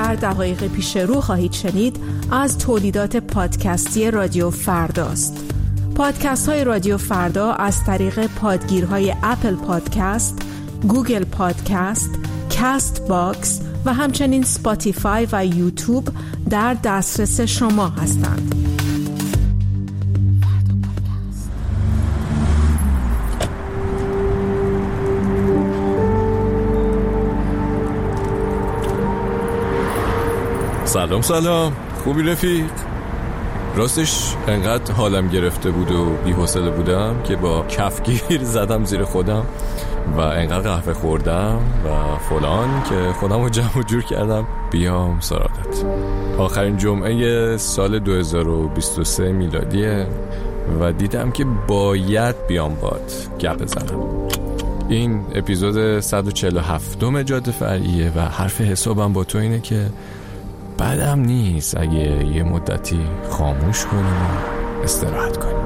در دقایق پیش رو خواهید شنید از تولیدات پادکستی رادیو فرداست. پادکست های رادیو فردا از طریق پادگیرهای اپل پادکست، گوگل پادکست، کاست باکس و همچنین سپاتیفای و یوتیوب در دسترس شما هستند. سلام خوبی رفیق؟ راستش انقدر حالم گرفته بود و بی‌حوصله بودم که با کفگیر زدم زیر خودم و انقدر قهوه خوردم و فلان که خودم رو جمع و جور کردم بیام سراغت. آخرین جمعه سال 2023 میلادیه و دیدم که باید بیام باد گپ بزنم. این اپیزود 147 جاده فرعیه و حرف حسابم با تو اینه که بعدم نیست اگه یه مدتی خاموش کنیم و استراحت کنیم.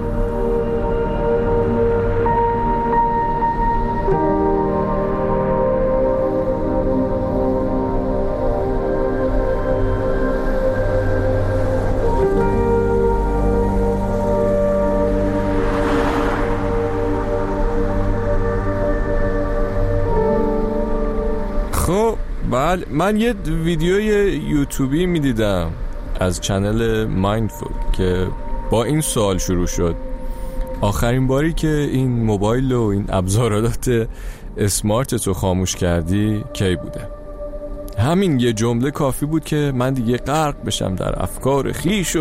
خب بله، من یه ویدیوی یوتیوبی میدیدم از چنل مایندفول که با این سوال شروع شد: آخرین باری که این موبایل و این ابزارات اسمارت تو خاموش کردی کی بوده؟ همین یه جمله کافی بود که من دیگه غرق بشم در افکار خیش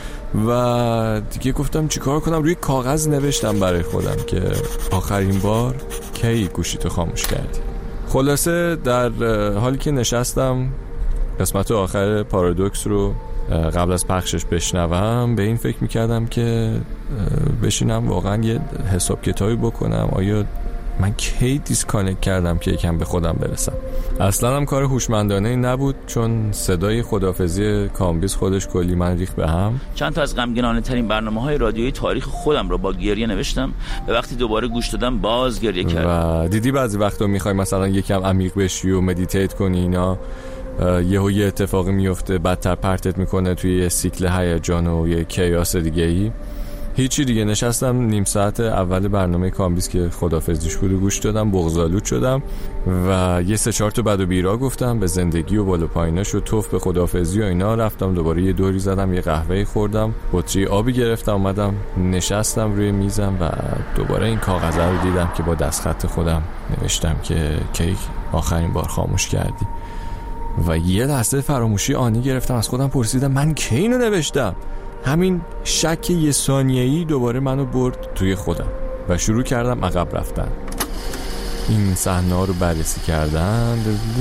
و دیگه گفتم چیکار کنم. روی کاغذ نوشتم برای خودم که آخرین بار کی گوشیتو خاموش کردی. خلاصه در حالی که نشستم قسمت آخر پارادوکس رو قبل از پخشش بشنوم، به این فکر میکردم که بشینم واقعا یه حساب کتابی بکنم آیا من کی دیسکانکت کردم که یکم به خودم برسم. اصلا هم کار هوشمندانه نبود، چون صدای خداحافظی کامبیز خودش کلی من ریخت به هم. چند تا از غمگینانه ترین برنامه‌های رادیویی تاریخ خودم رو با گریه نوشتم و وقتی دوباره گوش دادم باز گریه کردم. و دیدی بعضی وقتا میخوای مثلا یکم عمیق بشی و مدیتیت کنی، اینا یه اتفاقی میفته بدتر پرتت میکنه توی یه سیکل هیجان و یه کیاس دیگه‌ای. هیچی دیگه، نشستم نیم ساعت اول برنامه کامبیز که خدافظیش بود و گوش دادم، بغض‌آلود شدم و یه 3-4 تا بد و بیرا گفتم به زندگی و بالا پاییناش و توف به خدافظی و اینا. رفتم دوباره یه دوری زدم، یه قهوه خوردم، بطری آبی گرفتم، اومدم نشستم روی میزم و دوباره این کاغذ رو دیدم که با دستخط خودم نوشتم که کی آخرین بار خاموش کردی. و یه لحظه فراموشی آنی گرفتم، از خودم پرسیدم من کی اینو نوشتم؟ همین شک یه ثانیه‌ای دوباره منو برد توی خودم و شروع کردم عقب رفتن. این صحنه‌ها رو بررسی کردن،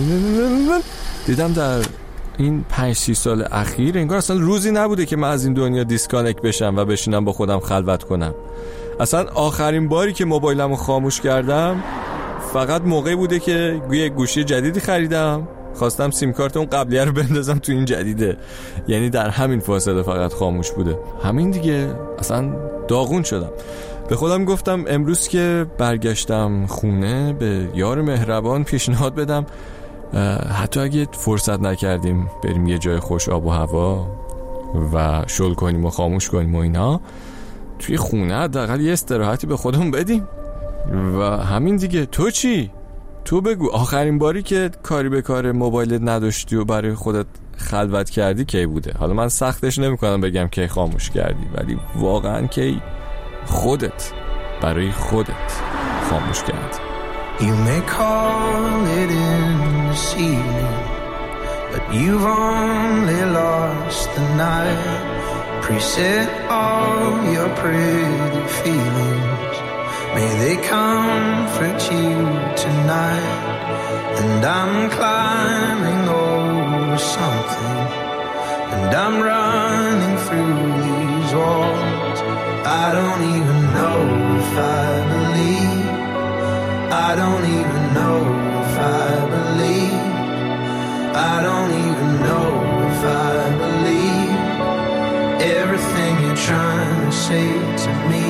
دیدم در این 5-6 سال اخیر انگار اصلا روزی نبوده که من از این دنیا دیسکانکت بشم و بشینم با خودم خلوت کنم. اصلا آخرین باری که موبایلمو خاموش کردم فقط موقعی بوده که یه گوشی جدیدی خریدم، خواستم سیم کارت اون قبلیه رو بندازم تو این جدیده، یعنی در همین فاصله فقط خاموش بوده. همین دیگه، اصلا داغون شدم. به خودم گفتم امروز که برگشتم خونه به یار مهربان پیشنهاد بدم حتی اگه فرصت نکردیم بریم یه جای خوش آب و هوا و شل کنیم و خاموش کنیم و اینا، توی خونه حداقل یه استراحتی به خودمون بدیم. و همین دیگه. تو چی؟ تو بگو آخرین باری که کاری به کار موبایلت نداشتی و برای خودت خلوت کردی کی بوده؟ حالا من سختش نمی‌کنم بگم کی خاموش کردی، ولی واقعا کی خودت برای خودت خاموش کردی. You may call it in this evening, but you've only lost the night. Preset all your pretty feelings, may they comfort you tonight. And I'm climbing over something, and I'm running through these walls. I don't even know if I believe, I don't even know if I believe, I don't even know if I believe everything you're trying to say to me.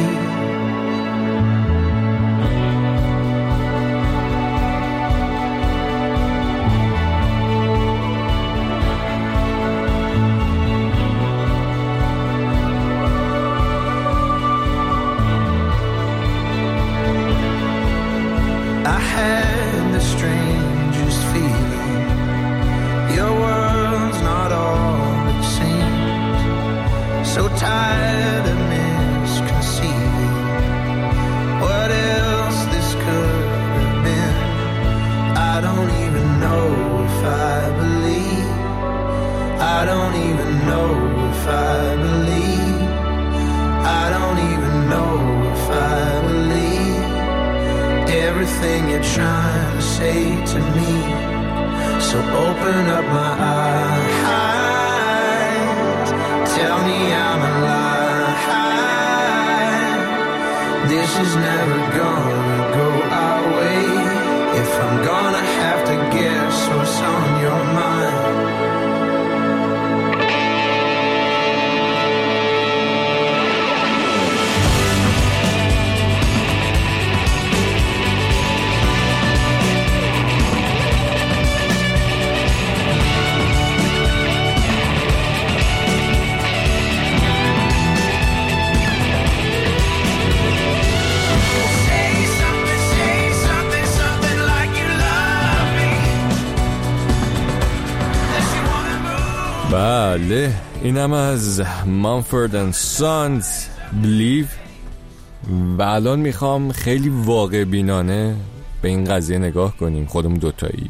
so tired of misconceiving what else this could have been. I don't even know if I believe. I don't even know if I believe. I don't even know if I believe everything you're trying to say to me. So open up my eyes, tell me I'm alive. This is never gonna go our way. If I'm gonna have to guess what's on your mind. بله اینم از مامفورد اند سانز بلیو. و الان میخوام خیلی واقع بینانه به این قضیه نگاه کنیم خودمون دوتایی.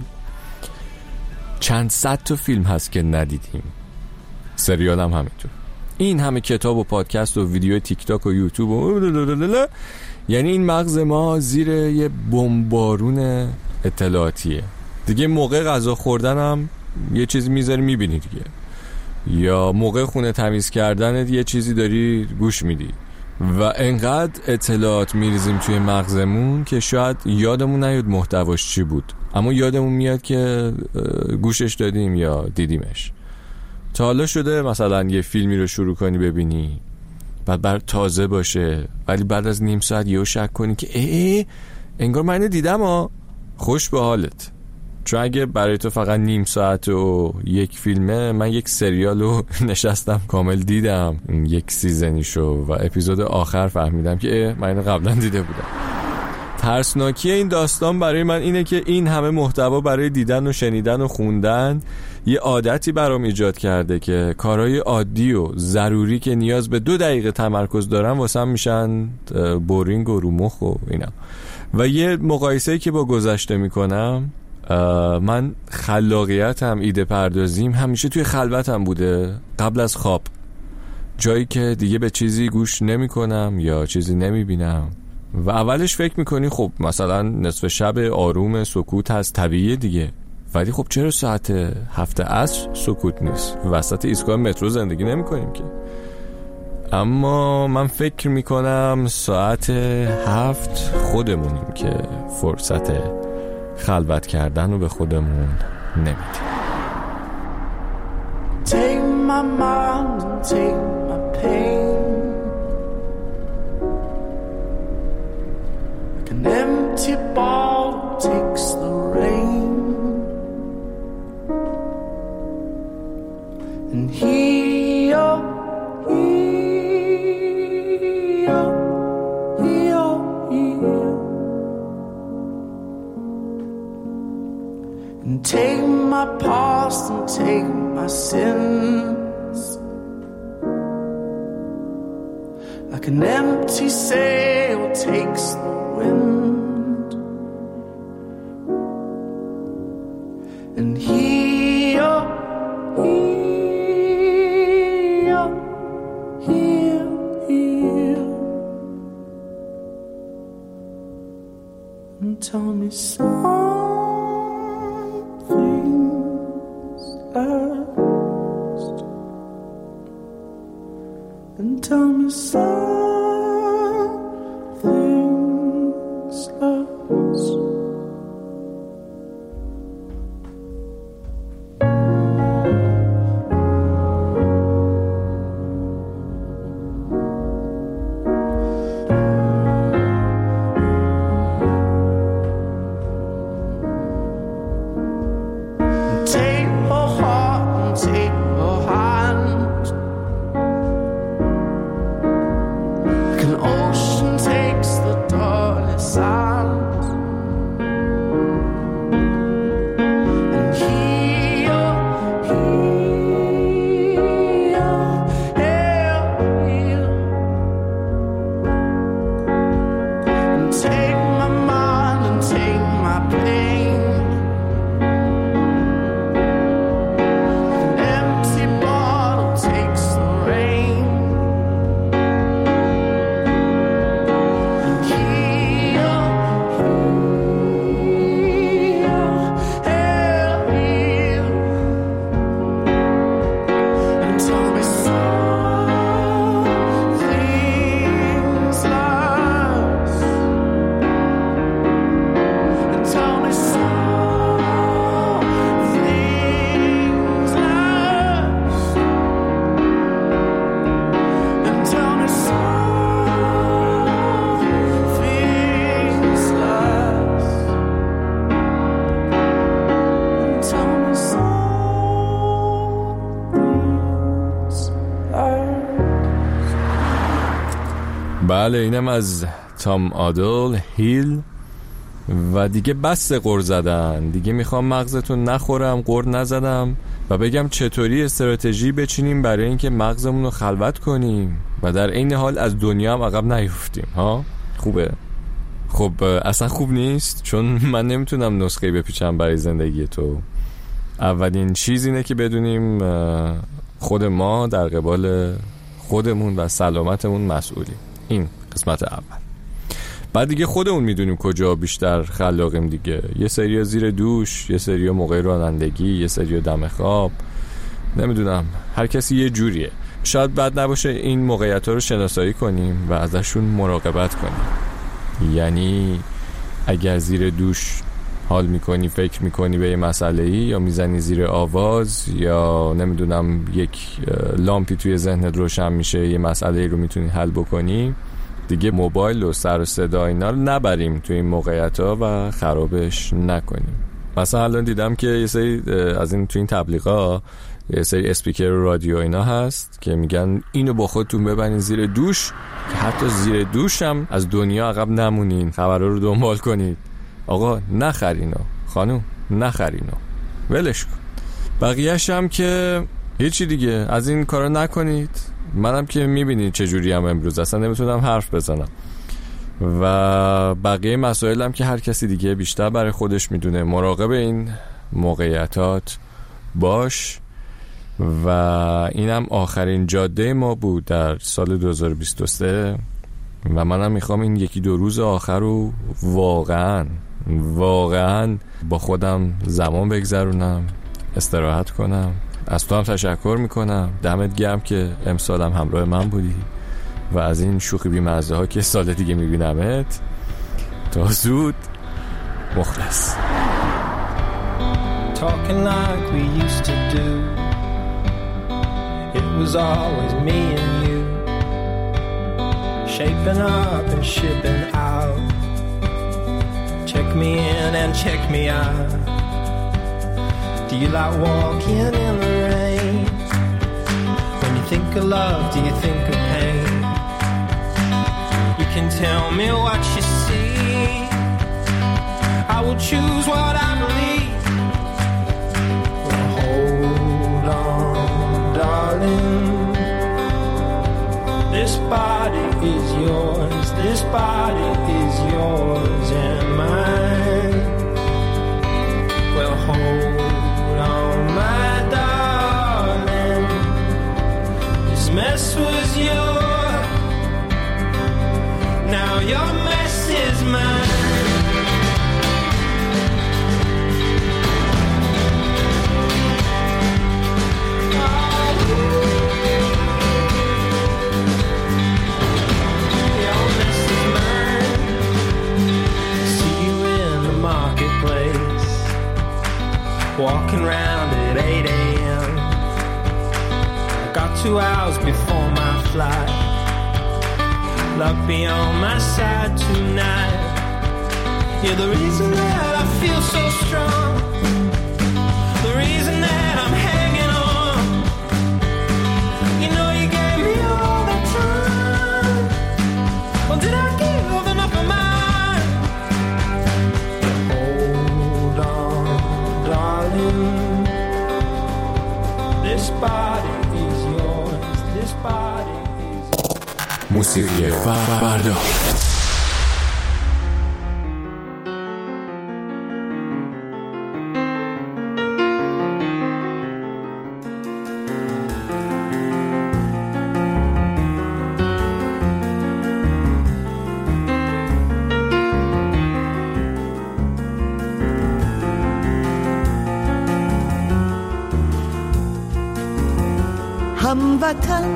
چند صد تا فیلم هست که ندیدیم، سریال هم همینطور، این همه کتاب و پادکست و ویدیو تیک تاک و یوتیوب و یعنی این مغز ما زیر یه بمبارون اطلاعاتیه دیگه. موقع غذا خوردن هم یه چیزی میذاری میبینی دیگه، یا موقع خونه تمیز کردن یه چیزی داری گوش میدی و انقدر اطلاعات میریزیم توی مغزمون که شاید یادمون نیاد محتواش چی بود، اما یادمون میاد که گوشش دادیم یا دیدیمش. تا حالا شده مثلا یه فیلمی رو شروع کنی ببینی بعد بر تازه باشه ولی بعد از نیم ساعت یهو شک کنی که انگار من اینو دیدم ها. خوش به حالت، چون اگه برای تو فقط نیم ساعت و یک فیلمه، من یک سریال رو نشستم کامل دیدم، یک سیزنیشو، و اپیزود آخر فهمیدم که من اینو قبلا دیده بودم. ترسناکی این داستان برای من اینه که این همه محتوا برای دیدن و شنیدن و خوندن یه عادتی برام ایجاد کرده که کارهای عادی و ضروری که نیاز به 2 دقیقه تمرکز دارن واسم میشن بورینگ و رو مخ و اینا. و یه مقایسه‌ای که با گذشته میکنم، من خلاقیتم، ایده پردازیم همیشه توی خلوتم بوده، قبل از خواب، جایی که دیگه به چیزی گوش نمی کنم یا چیزی نمی بینم. و اولش فکر میکنی خب مثلا نصف شب آروم سکوت هست، طبیعیه دیگه، ولی خب چرا ساعت 7 عصر سکوت نیست؟ وسط ایستگاه مترو زندگی نمی کنیم که. اما من فکر میکنم ساعت 7 خودمونیم که فرصت خلوت کردن رو به خودمون نمیدیم. Take my mind and take my pain, like an empty bottle takes the rain, and here and take my past and take my sins, like an empty sail takes the wind, and here and tell me something's lost, and tell me something's lost. بله اینم از تام آدل هیل. و دیگه بس غر زدن، دیگه میخوام مغزتون نخورم، غر نزدم و بگم چطوری استراتژی بچینیم برای اینکه مغزمون رو خلوت کنیم و در این حال از دنیا هم عقب نیفتیم. ها خوبه؟ خب اصلا خوب نیست، چون من نمیتونم نسخه بپیچم برای زندگی تو. اولین چیز اینه که بدونیم خود ما در قبال خودمون و سلامتمون مسئولیم. این قسمت اول. بعد دیگه خودمون میدونیم کجا بیشتر خلاقیم دیگه. یه سری زیر دوش، یه سری موقع رانندگی، یه سری دم خواب، نمیدونم، هر کسی یه جوریه. شاید بد نباشه این موقعیت ها رو شناسایی کنیم و ازشون مراقبت کنیم. یعنی اگر زیر دوش حال میکنی، فکر میکنی به یه مسئله‌ای، یا میزنی زیر آواز، یا نمیدونم یک لامپی توی ذهنت روشن میشه، یه مسئله‌ای رو میتونی حل بکنی، دیگه موبایل و سر و صدا اینا رو نبریم توی این موقعیت‌ها و خرابش نکنیم. مثلا الان دیدم که یه سری از این توی این تبلیغات یه سری اسپیکر و رادیو اینا هست که میگن اینو با خودتون ببرین زیر دوش که حتی زیر دوش هم از دنیا عقب نمونین، خبرها رو دنبال کنید. آقا نخرینو، خانوم نخرینو، ولش کن. بقیه‌اش هم که هیچی دیگه، از این کارا نکنید. منم که میبینید چجوری هم امروز اصلا نمیتونم حرف بزنم و بقیه مسائل هم که هر کسی دیگه بیشتر برای خودش میدونه. مراقب این موقعیتات باش. و اینم آخرین جاده ما بود در سال 2023 و منم میخوام این 1-2 روز آخر رو واقعا با خودم زمان بگذرونم، استراحت کنم. از تو هم تشکر میکنم، دمت گرم که امسالم همراه من بودی و از این شوخی بی‌مزه ها که سال دیگه میبینمت. تا زود، مخلص. Talking like we used to do, it was always me and you, shaping up and shipping out, check me in and check me out. Do you like walking in the rain? When you think of love, do you think of pain? You can tell me what you see, I will choose what I believe. Well, hold on, darling, this body is yours, this body is yours and mine. Well, hold on, my darling, this mess was yours, now your mess is mine. Your mess is mine. See you in the marketplace, walking round at 8 a.m. I got 2 hours before my flight. Luck be on my side tonight. You're the reason that I feel so strong, the reason that I'm hanging on. You know you gave me all the time. Well, did I give enough of mine? Hold on, darling, this body is yours, this body is yours. موسیقی فردا. هموطن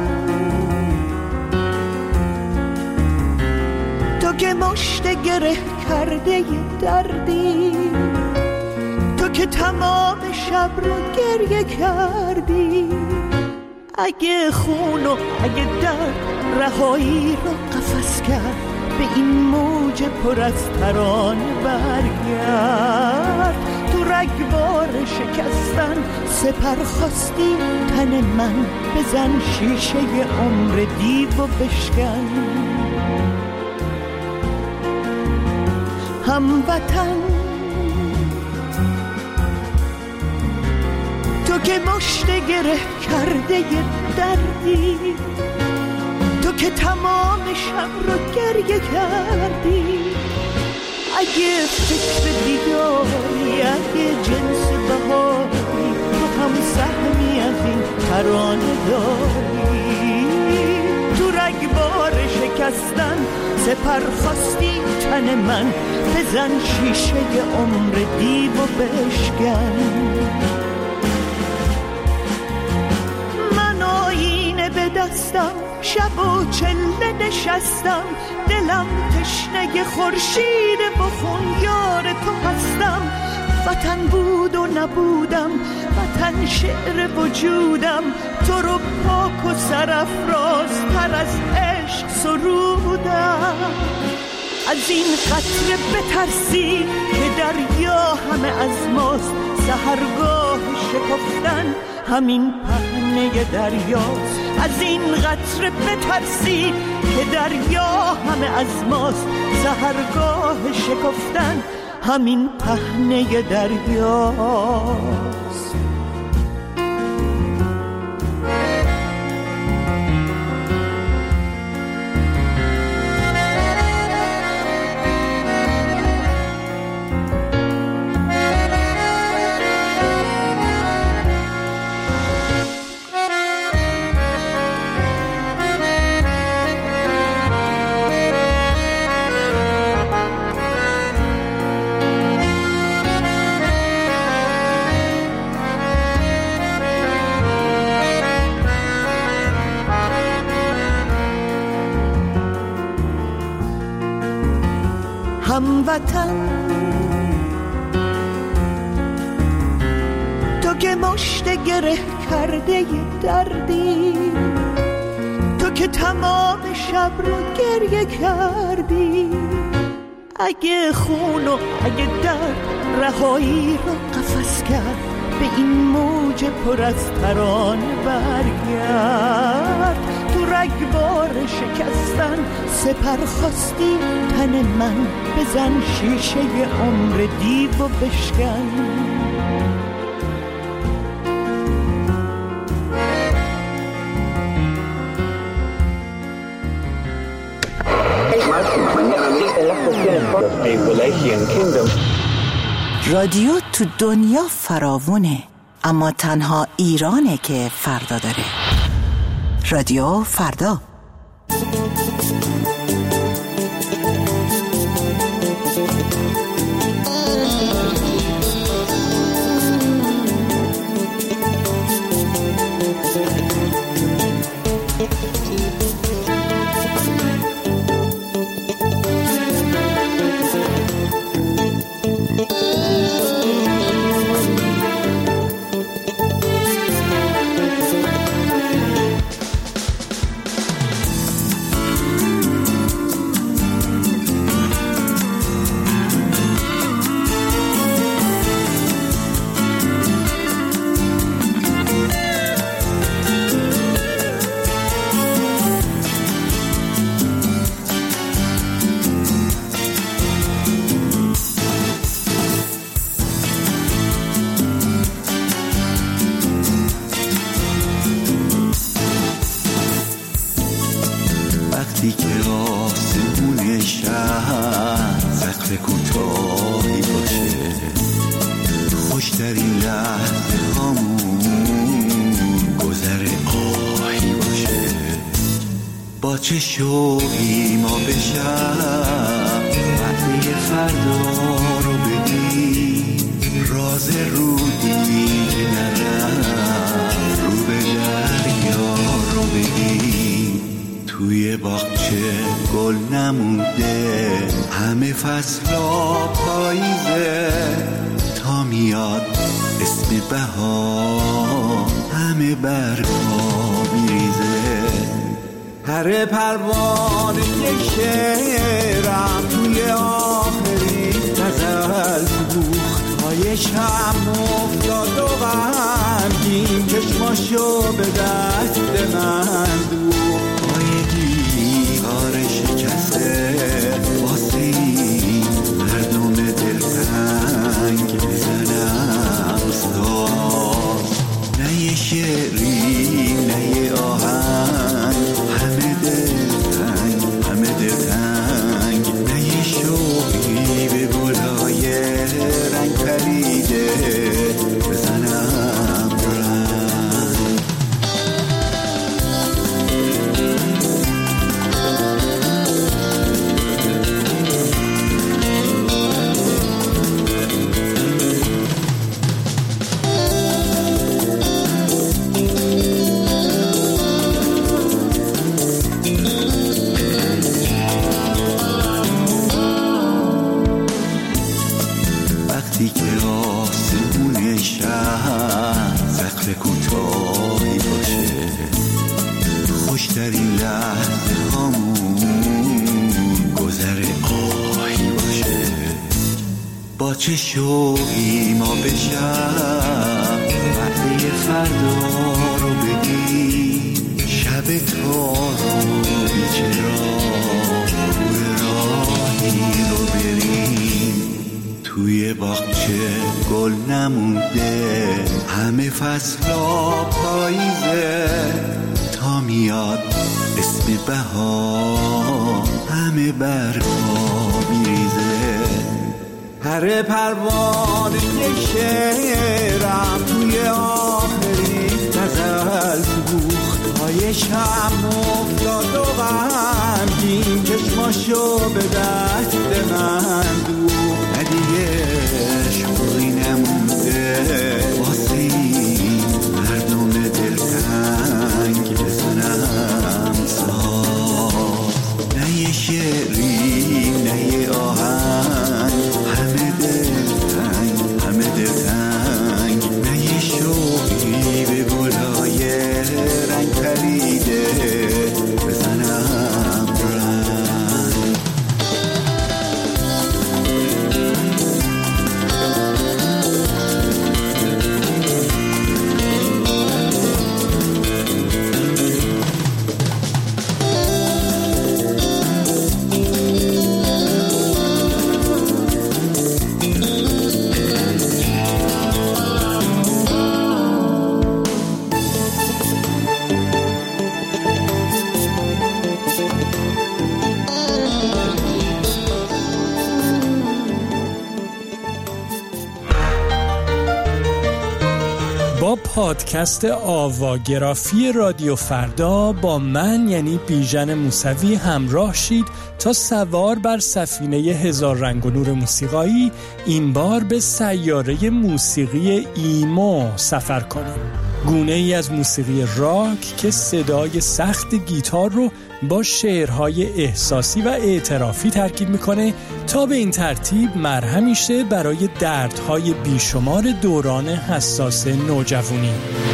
تو که مشت گره کرده دردی، تو که تمام شب رو گریه کردی، اگه خون و اگه درد رهایی رو قفس کرد، به این موج پر از ترانه برگرد. تو رگبار شکستن سپر خواستی تن من، بزن شیشه عمر دیو و بشکن. هموطن، تو که مشت گره کرده دردی، تو که تمام شب رو گریه کردی. اگه فکر دیداری، اگه جنس بهاری، تو هم سهمی از این ترانه داری. تو رگبار شکستن سپر خواستی تن من، بزن شیشه عمر دیو و بشکن. من آینه به دستم، شب و چله نشستم، دلم تشنه خورشید بخون یار تو هستم. وطن بود و نبودم، وطن شعر وجودم، تو رو پاک و سرافرازتر از عشق سرودم. از این قطره بترسی که دریا همه از ماست، سحرگاه شکفتن همین پهنه دریاست. از این قطره بترسی که دریا همه از ماست، سحرگاه شکفتن همین پهنه دریاست. هموطن، تو که مشت گره کرده دردی، تو که تمام شب رو گریه کردی. اگه خون و اگه درد رهایی رو قفس کرد، به این موج پر از ترانه برگرد. تو رگبار شکستن سپر خواستی تن من، بزن شیشه عمر دیو و بشکن. رادیو تو دنیا فراوونه، اما تنها ایرانه که فردا داره. رادیو فردا. وقتی که آسمون شهر سقف کوتاهی باشه، خوشترین لحظه هامون گذر آهی باشه، با چه شوقی ما بشم وقتی فردا رو بگیم، راز رودی که نرم رو به دریا رو بگیم، توی باغچه گل نمونده همه فصلا پاییزه، تا میاد اسم بهار همه برگا میریزه. هر پروانه شعرم توی آخرین غزل دوختای شم افتاد و غمگین چشماشو به دست من دوخت، پای دیوار شکسته واسه این مردم عهد هامون گذر آهی باشه، با چه شوقی ما بشم وعده فردا رو بگی، شب تارو بیچرا راهی رو بریم، توی باغچه گل نمونده، همه فصلا پاییزه، تا میاد اسم بهار همه برگا میریزه. پر پروانه شعرم توی آخرین غزل سوخت‌های شم افتاد و غمگین چشماشو به دست من دوخت، نه دیگه شوقی نمونده واسه این مردم دلتنگ بزنم ساز، نه یه شعری نه یه آهنگ، همه دلتنگ، نه یه شوقی به گلای رنگ پریده بزنم رنگ. با پادکست آواگرافی رادیو فردا با من یعنی بیژن موسوی همراه شید تا سوار بر سفینه هزار رنگ و نور موسیقایی این بار به سیاره موسیقی ایمو سفر کنیم. گونه ای از موسیقی راک که صدای سخت گیتار رو با شعرهای احساسی و اعترافی ترکیب میکنه تا به این ترتیب مرهمی شه برای دردهای بیشمار دوران حساس نوجوانی.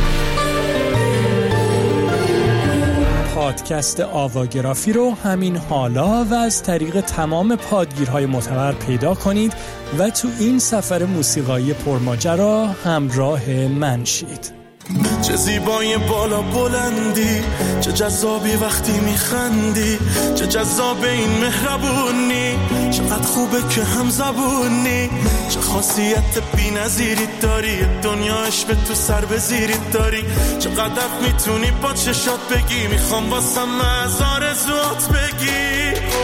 پادکست آواگرافی رو همین حالا و از طریق تمام پادگیرهای معتبر پیدا کنید و تو این سفر موسیقایی پرماجرا همراه من شید. چه زیبای بالا بلندی، چه جذابی وقتی میخندی، چه جذاب این مهربونی، چقدر خوبه که هم زبونی، چه خاصیت بی نظیری داری، دنیاش به تو سر بزیری داری، چقدر میتونی با چشات بگی، میخوام واسم از آرزوات بگی.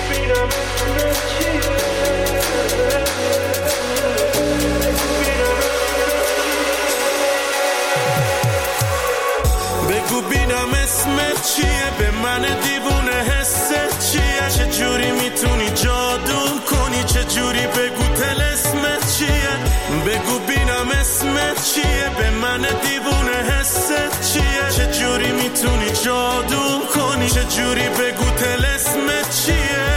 بگو بینم اسمت چیه، به من دیوونه حست چیه، چه جوری میتونی جادو کنی، چه جوری بگو طلسمت چیه، بگو بینم اسمت چیه، به من دیوونه حست چیه، چه جوری میتونی جادو کنی، چه جوری بگو طلسمت چیه.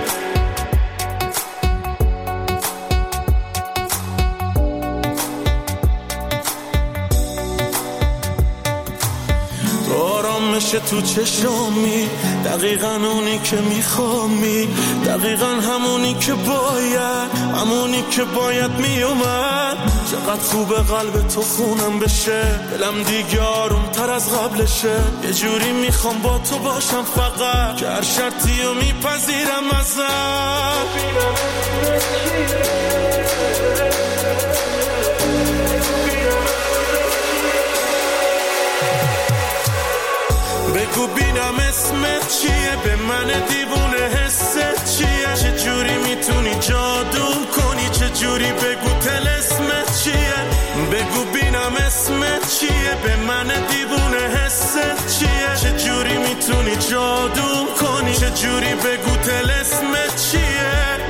میشه تو چشمی، دقیقاً اونی که میخوامی، دقیقاً همونی که باید، همونی که باید میومد. چقدر خوبه قلب تو خونم بشه، دلم دیگه آروم تر از قبلشه، یه جوری میخوام با تو باشم فقط که هر شرطی رو میپذیرم ازت. بگو بینم اسمت چیه، به من دیوونه حست چیه، چه جوری میتونی جادو کنی، چه جوری بگو طلسمت چیه، بگو بینم اسمت چیه، به من دیوونه حست چیه، چه جوری میتونی جادو کنی، چه جوری بگو طلسمت چیه.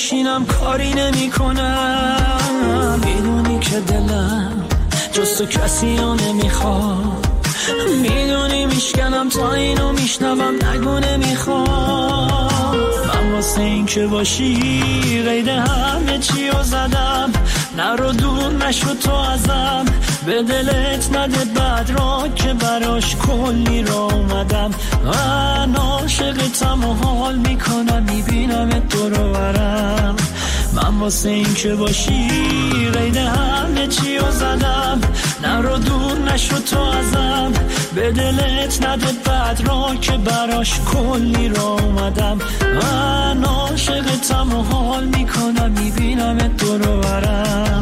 میشینم کاری نمی کنم. میدونی که دلم جز تو کسی رو نمیخواد، میدونی میشکنم تا اینو میشنوم نگو نمیخوام. من واسه این که باشی قید همه چی رو زدم، نرو دور نشو تو ازم، به دلت نده بد را که براش کلی را اومدم. من عاشقتم و حال میکنم میبینم دور و برم. من واسه این که باشی قید همه چی رو زدم، نرو دور نشو تو ازم، به دلت نده بد را که براش کلی را اومدم. من عاشقتم و حال میکنم میبینم دور و برم.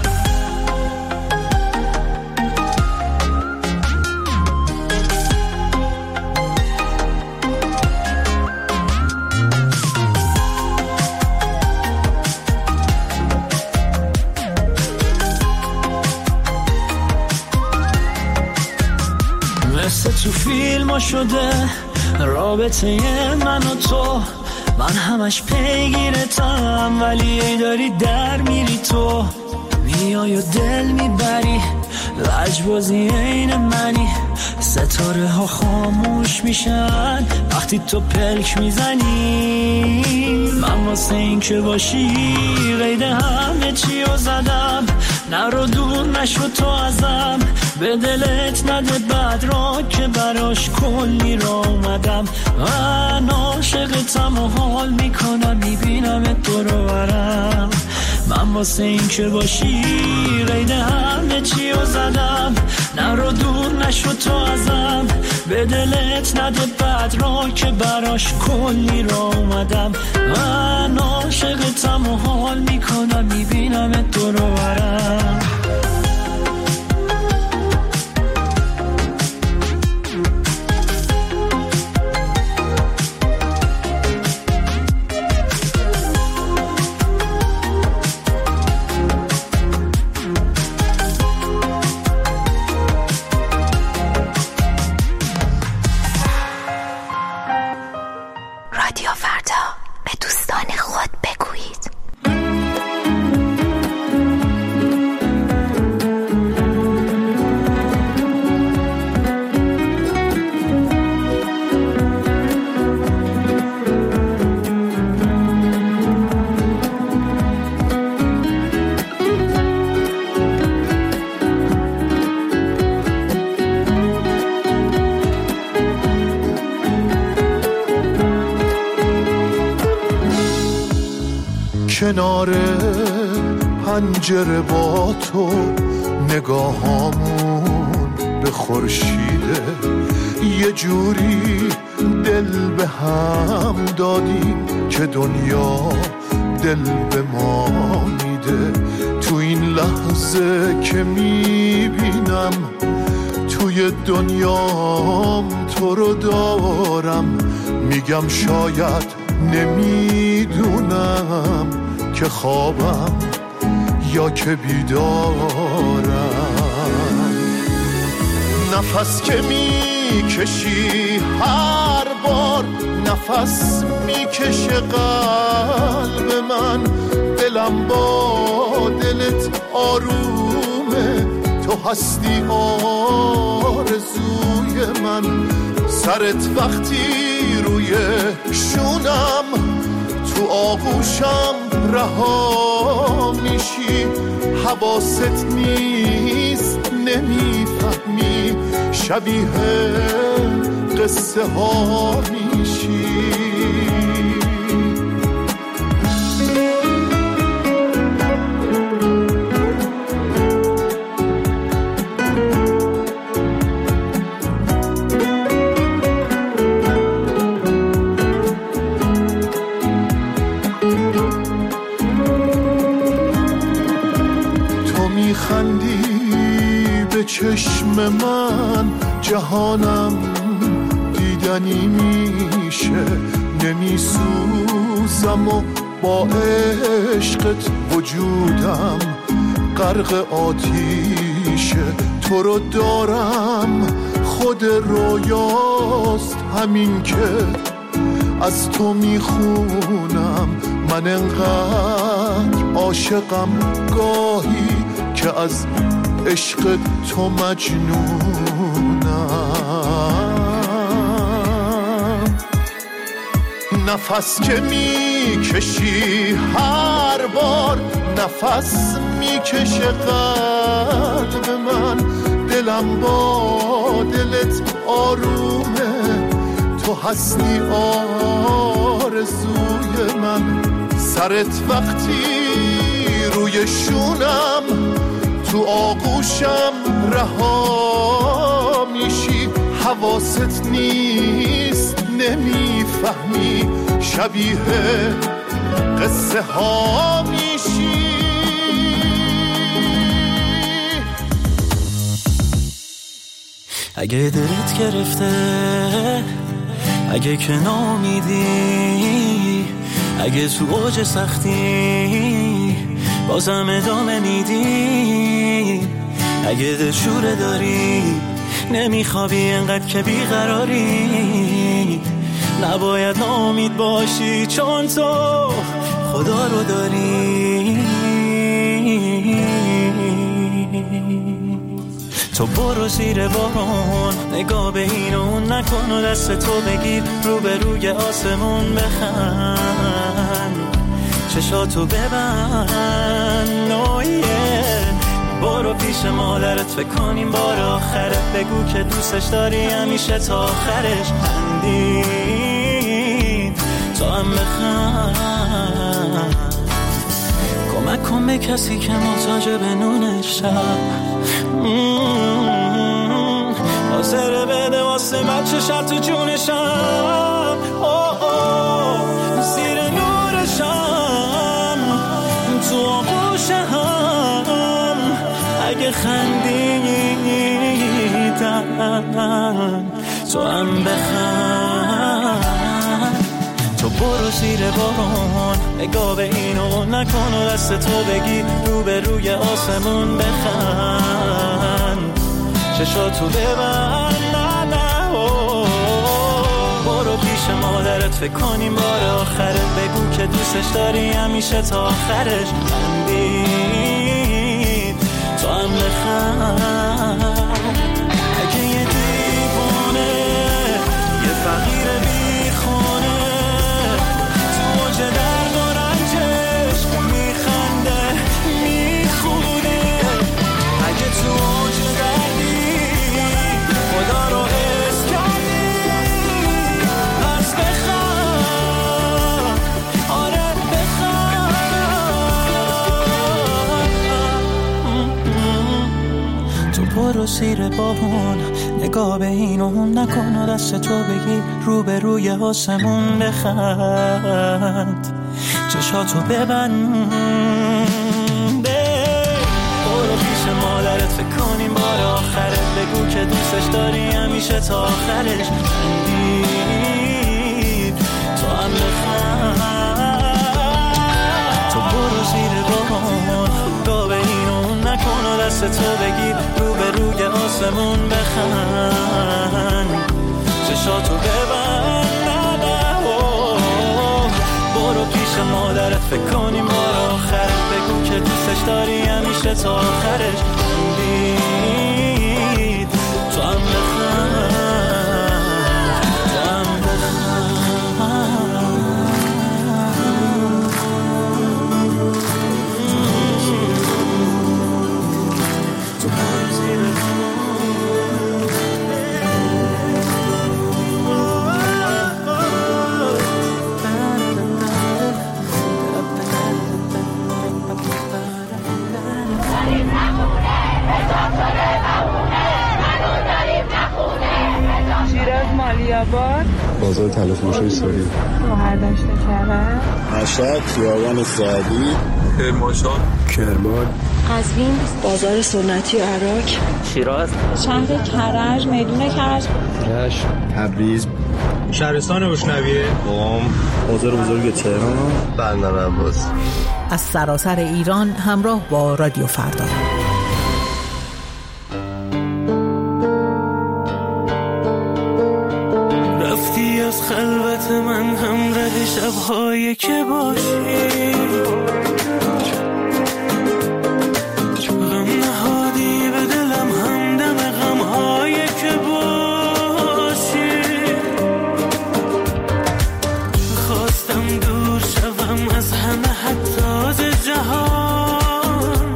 مثل تو فیلم ها شده رابطه من و تو، من همش پیگیرتم ولی ای داری در میری تو. میای و دل میبری لجبازی این منی، ستاره ها خاموش میشن وقتی تو پلک میزنی. من واسه این که باشی قید همه چی رو زدم، نرو دور نشو تو ازم، به دلت نده بد را که براش کلی را اومدم. من عاشقتم و حال میکنم میبینم دور و برم. من واسه این که باشی قید همه چی رو زدم، نرو دور نشو تو ازم، به دلت نده بد را که براش کلی را اومدم. من عاشقتم و حال میکنم میبینم دور و برم. رادیو فردا، به دوستان خود بگویید. کنار پنجره با تو نگاهامون به خورشیده، یه جوری دل به هم دادیم که دنیا دل به ما میده. تو این لحظه که میبینم توی دنیام تو رو دارم، میگم شاید نمیدونم که خوابم یا که بیدارم. نفس که میکشی هر بار نفس میکشه قلب من، دلم با دلت آرومه، تو هستی آرزوی من. سرت وقتی روی شونم تو آغوشم رها میشی، حواست نیست نمیفهمی، شبیه قصه ها میشی. چشم من جهانم دیدنی میشه، نمیسوزم و با عشقت وجودم غرق آتیشه. تو رو دارم خود رویاست همین که از تو میخونم، من انقدر عاشقم گاهی که از عشق تو مجنونم. نفس که میکشی هر بار نفس میکشه قلب من، دلم با دلت آرومه، تو هستی آرزوی من. سرت وقتی روی شونم تو آغوشم رها میشی، حواست نیست نمیفهمی، شبیه قصه ها میشی. اگه دلت گرفته، اگه که نامیدی، اگه تو اوج سختی بازم ادامه میدی، اگه دلشوره داری نمیخوابی انقدر که بیقراری، نباید ناامید باشی چون تو خدا رو داری. تو برو زیر بارون، نگاه به این و اون نکن و دست تو بگیر، رو به روی آسمون بخند، چشاتو ببند. برو پیش مادرت فکر کنیم بار آخره، بگو که دوستش داری همیشه تا آخرش. خندید تو هم بخند، کمک کن به کسی که محتاج به نونش شب، حاضره بده واسه بچه شب تو جونشم، زیر نورشم تو آغوشم. اگه خندیدن تو هم بخند، تو برو زیر بارون، نگاه به این و نکن و دست تو بگی، رو به روی آسمون بخند، چشاتو ببند. برو پیش مادرت فکر کنیم بار آخره، بگو که دوستش داری همیشه تا آخرش. خندید تو هم بخند. اگه یه دیوانه یه فقیر بیخونه تو اوج درد و رنجش میخنده میخونه، اگه تو اوج دردی خدا رو حس کردی پس بخند، آره بخند. تو برو زیر بارون، نگاه به این و اون نکن و دست تو بگی، رو به روی آسمون بخند، چشاتو ببند. برو پیش مادرت فکر کنیم بار آخره، بگو که دوستش داری همیشه تا آخرش. خندید تو هم بخند، تو برو زیر بارون، نگاه به این و اون نکن و دست تو بگیر، رو به روی آسمون بخند، چشاتو ببند. برو پیش مادرت فکر کنیم بار آخره، بگو که دوستش داری همیشه تا آخرش. خندید تو هم بخند، تو هم شیراز مالیاباد، بازار تلفروشی ساری، مهردشت کرد، مشهد خیابان سعدی، کرمانشاه، کرمان، قزوین، بازار سنتی عراق، شیراز، شهر کرج، میدون کرج، رشت، تبریز، شهرستان روشنویه، قم، بازار بزرگ تهران، بندر عباس. از سراسر ایران همراه با رادیو فردا. رفتی از خلوت خاطرت من همراه شب‌هایی که باشی، غم نهادی به دلم همدم غم‌هایی که باشی. خواستم دور شوم از همه حتی از جهان،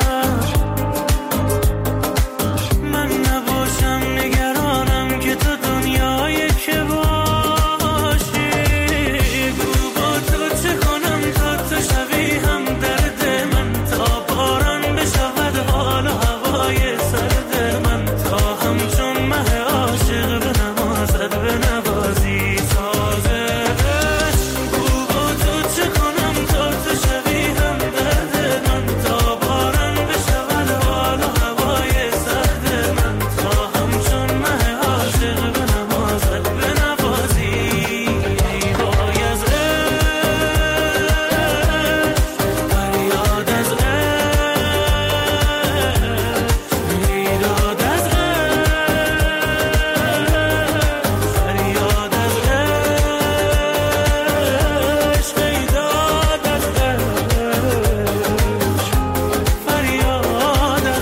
من نباشم نگرانم که تو دنیایی که باشی. گو با تو چه کنم تا تو شوی هم درد من، تا باران بشود حال و هوای سرد من، تا همچون مه عاشق به نمازت به نوازی سازش. گو با تو چه کنم تا تو شوی هم درد من، تا باران بشود حال و هوای سرد من، تا همچون مه عاشق به نمازت به نوازی. ای وای از فریاد از میداد از فریاد از عشق، ای داد از فریاد از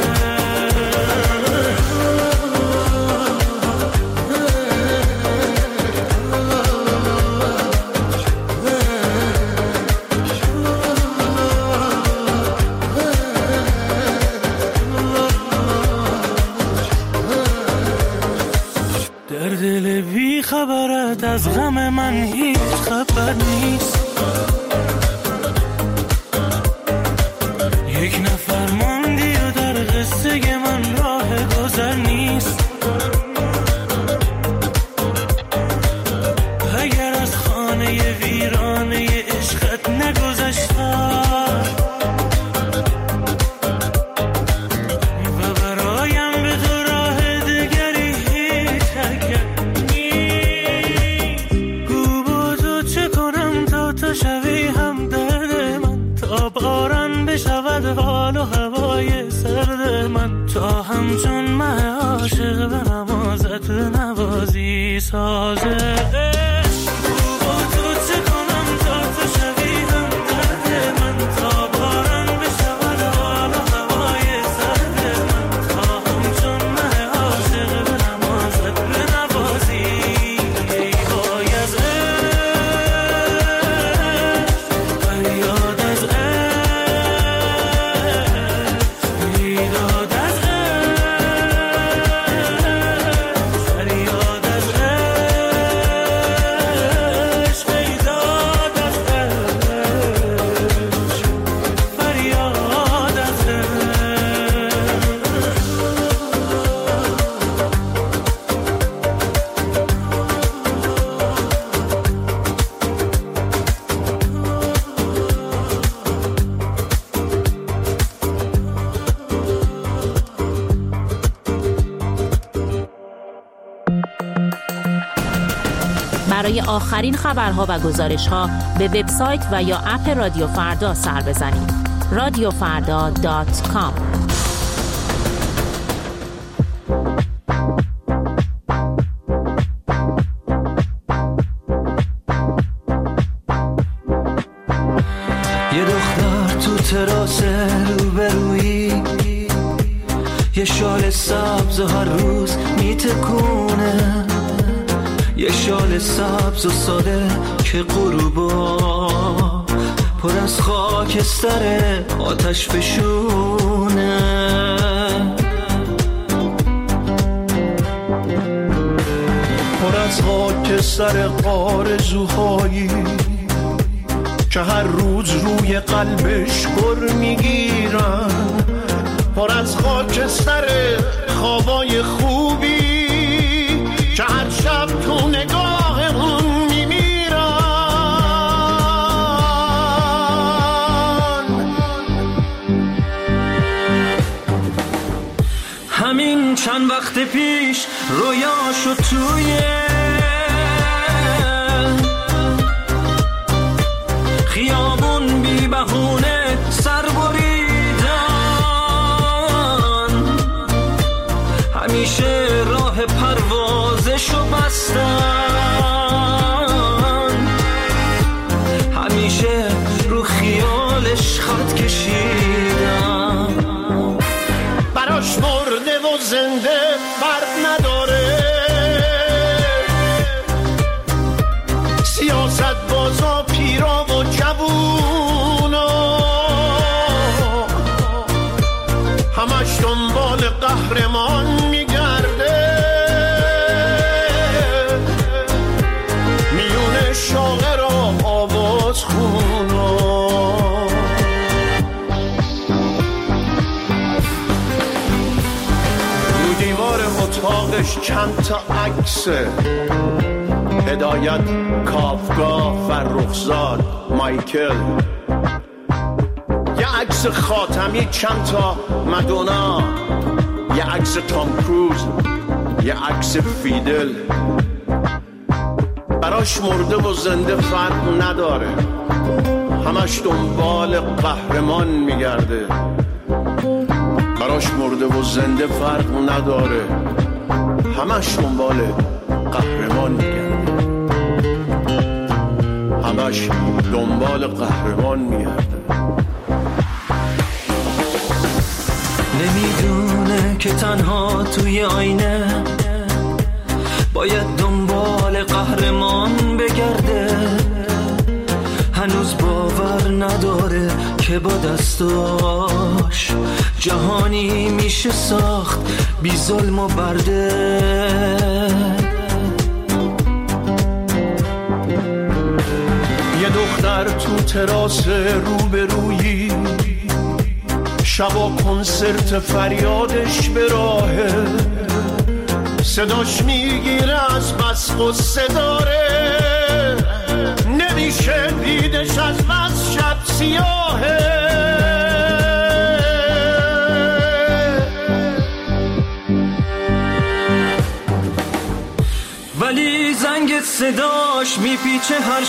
در دل بی خبرت از غم من هیچ خبر نیست. یک نفر ماندی و در قصه من راه گذر نیست. اگر از خانه ویرانه عشقت نگذشتم و برایم به تو راه دگری هیچ اگر نیست. گو با تو چه کنم تا تو شوی هم درد من، تا باران بشود حال و هوای سرد من، تا همچون مه عاشق به نمازت به نوازی سازش. گو با تو چه کنم تا تو شوی هم درد من، تا باران بشود حال و هوای سرد من، تا همچون مه عاشق به نمازت به نوازی. ای وای از فریاد از میداد از فریاد از عشق، ای داد از فریاد از برای آخرین خبرها و گزارش‌ها به وبسایت و یا اپ رادیو فردا سر بزنید. radiofarda.com. یه دختر تو تراس روبرویی، یه شال سبز و هر روز میتکونه، یه شال سبز و ساده که غروبا پر از خاکستر آتش فشونه. پر از خاکستر آرزوهایی که هر روز روی قلبش گر میگیرن، پر از خاکستر خوابای خوبی که هر شب تو نگاه اون میمیرن. همین چند وقت پیش رویاشو توی خیابون بی بهونه سر بریدن، همیشه راه پروازشو بستن. همش دنبال قهرمان میگرده، میونه شاعرها آواز خونا، رو دیوار اتاقش چند تا عکسه، هدایت، کافکا، فرخزاد، مایکل، یه عکس خاتمی، چند تا مدونا، یه عکس تام کروز، یه عکس فیدل. براش مرده و زنده فرق نداره، همش دنبال قهرمان میگرده. براش مرده و زنده فرق نداره، همش دنبال قهرمان میگرده، همش دنبال قهرمان میگرده. نمیدونه که تنها توی آینه باید دنبال قهرمان بگرده، هنوز باور نداره که با دستاش جهانی میشه ساخت بی ظلم و برده. یه دختر تو تراس روبرویی، شبا کنسرت فریادش به راهه، صداش میگیره از بس قصه داره، نمیشه دیدش از بس شب سیاهه. ولی زنگ صداش میپیچه هر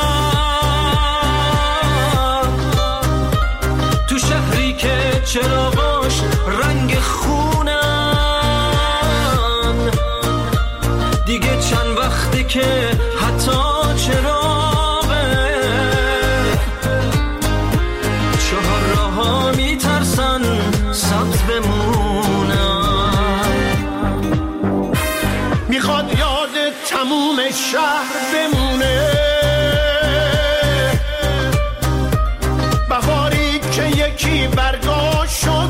شب، تو شهری که چراغاش رنگ خونن، دیگه چند وقته که حتی چراغه چهار راه‌ها میترسن سبز بمونن. میخواد یاد تموم شهر بمونه، بهاری که یکی برگاشو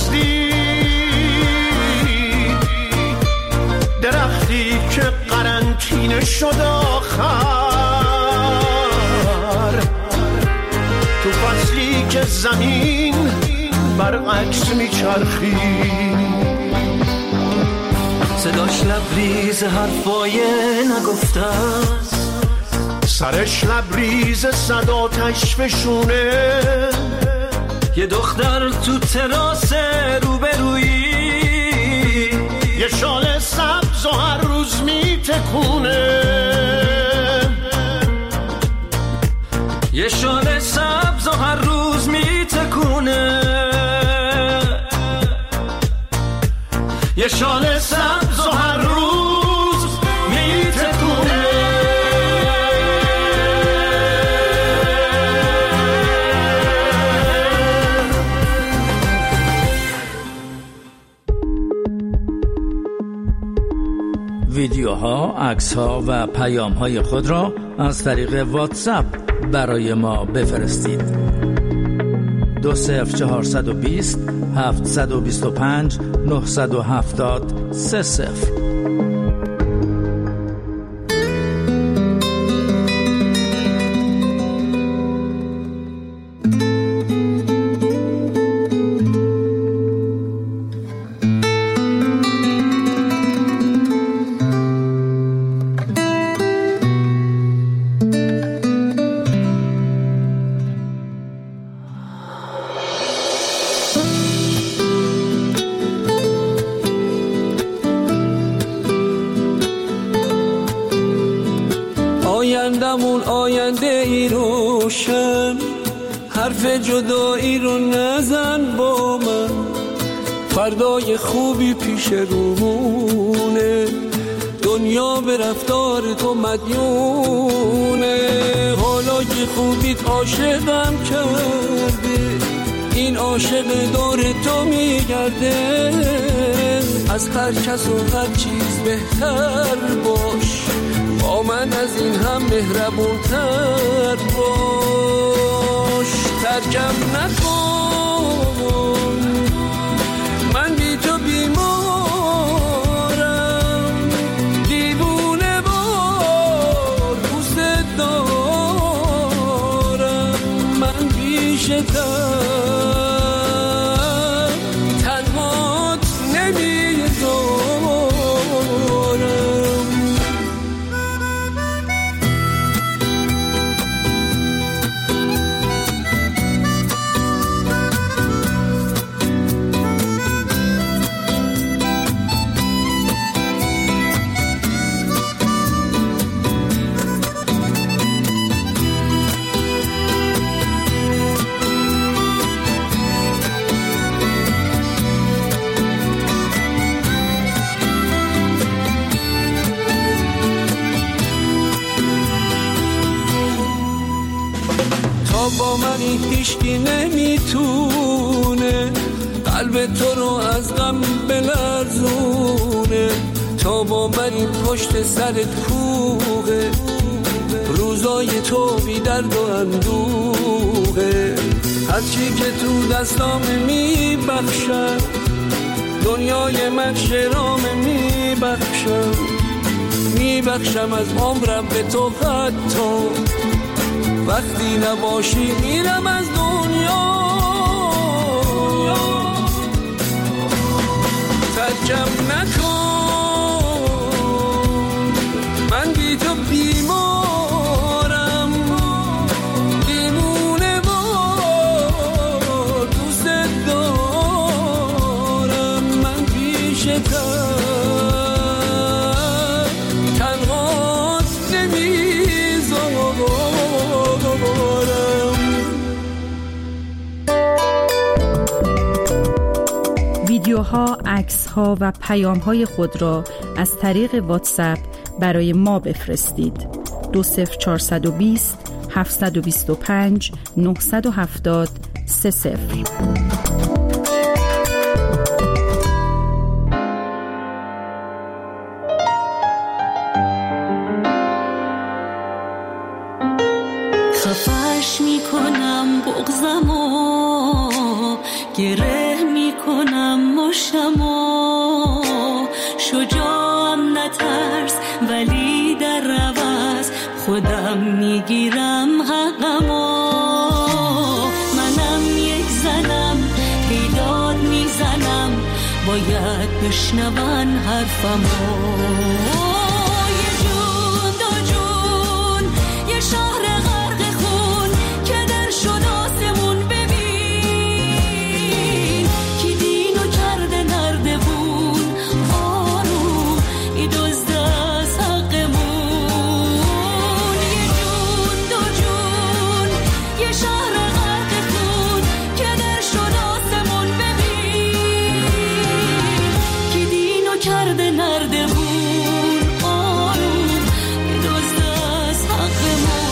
دزدید، درختی که قرنطینه شد آخر، تو فصلی که زمین برعکس میچرخید. صداش لبریز حرفای نگفته است، سرش لبریز صداتش فشونه، یه دختر تو تراس روبرویی، یه شال سبز و هر روز میتکونه، یه شال سبز و هر روز میتکونه، یه شال سبز و هر روز میتکونه. ویدیوها، عکس‌ها و پیام‌های خود را از طریق واتساپ برای ما بفرستید. 20420 725 970 30. آیندمون آینده ای روشن، حرف جدایی رو نزن با من، فردای خوبی پیش رومونه، دنیا به رفتار تو مدیونه. حالا که خوبیت عاشقم کرده، این عاشق دور تو میگرده، از هر کس و هر چیز بهتر باش، با من از این هم مهربون تر باش. ترکم نکن تا با منی هیچکی نمیتونه قلب تو رو از غم بلرزونه. تا با منی پشت سرت کوه روزای تو بی درد و اندوه. هرچی که تو دستام میبخشم دنیای من شرام میبخشم از عمرم به تو. حتی وقتی نباشی میرم از دنیا. ترکم نکن من بی تو بیمارم دیمونه و دوست دارم. من پیشتم تنهات نمیذارم. ویدیوها، عکس‌ها و پیام‌های خود را از طریق واتساپ برای ما بفرستید. 20420 725 970 30. خفش میکنم بغضمو گره میکنم مشتمو. شجاعم نترس ولی در عوض خودم میگیرم حقمو. منم یک زنم بیداد میزنم باید بشنون حرفمو. یه جون دو جون یه شهر غرق خون که در شد آسمون. ببین کی دینو کرده نردبون آروم ای دزد از حقمون. یه جون دو جون یه شهر غرق خون که در شد آسمون. ببین کی دینو کرده نردبون آروم ای دزد از حقمون.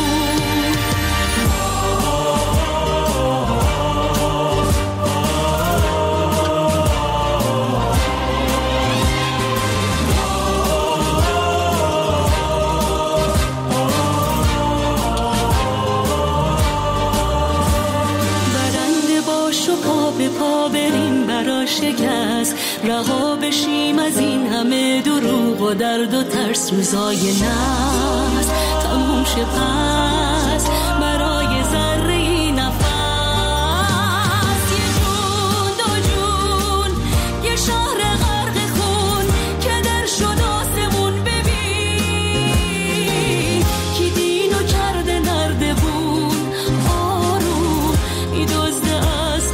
برنده باش و پا به پا بریم برا شکست. رها بشیم از این همه دروغ و درد و ترس. روزای ناز تموم شه پس برای ذره نفس. یه جون دو جون یه شهر غرق خون که در شد آسمون. ببین کی دینو کرده نردبون آروم ای دزد از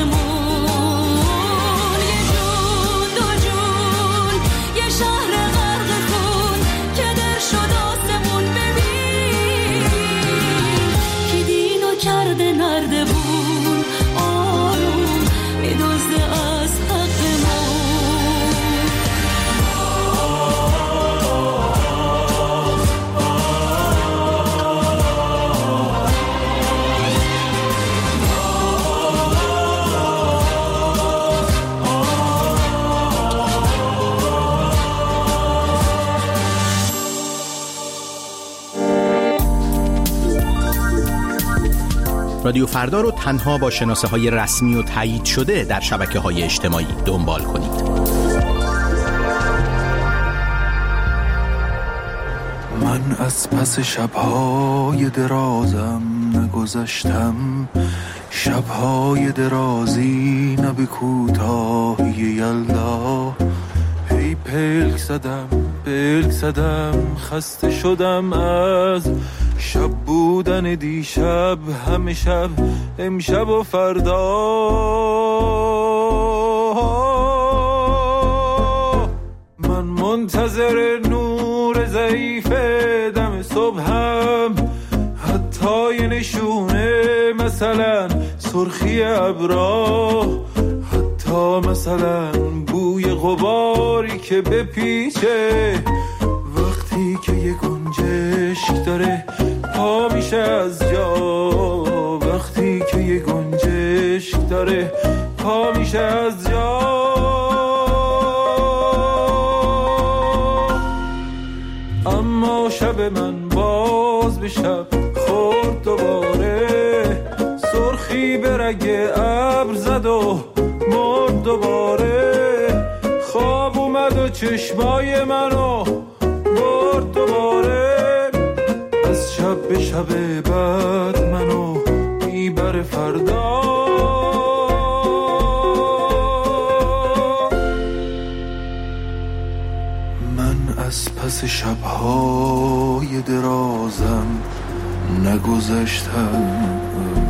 حقمون. یه جون دو جون یه شهر غرق خون که در شد آسمون. ببین کی دینو کرده نردبون آروم ای دزد از حقمون. رادیو فردا رو تنها با شناسه‌های رسمی و تایید شده در شبکه‌های اجتماعی دنبال کنید. من از پس شب‌های درازم نگذشتم، شب‌های درازی نه به کوتاهی یلدا. هی پلک زدم خسته شدم از شب بودن دیشب، همه شب امشب و فردا. من منتظر نور ضعیف دم صبحم، حتی یه نشونه مثلا سرخی ابرا، حتی مثلا بوی غباری که بپیچه وقتی که یه گونه گنجشک داره پا میشه از جا، وقتی که یه گنجشک داره پا میشه از جا. اما شب من باز به شب خورد دوباره، سرخی به رگ ابر زد و مرد دوباره، خواب اومد و چشمای منو برد دوباره، از شب به شب بعد منو میبره فردا. من از پس شبهای درازم نگذشتم،